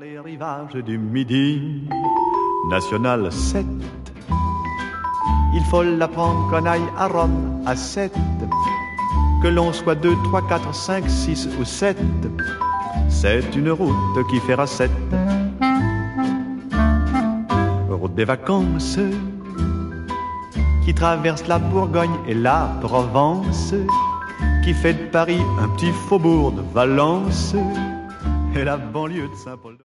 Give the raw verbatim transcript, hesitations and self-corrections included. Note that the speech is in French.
les rivages du Midi, National sept. Il faut l'apprendre qu'on aille à Rome à sept. Que l'on soit deux, trois, quatre, cinq, six ou sept, c'est une route qui fera sept. Route des vacances qui traverse la Bourgogne et la Provence, qui fait de Paris un petit faubourg de Valence et la banlieue de Saint-Paul.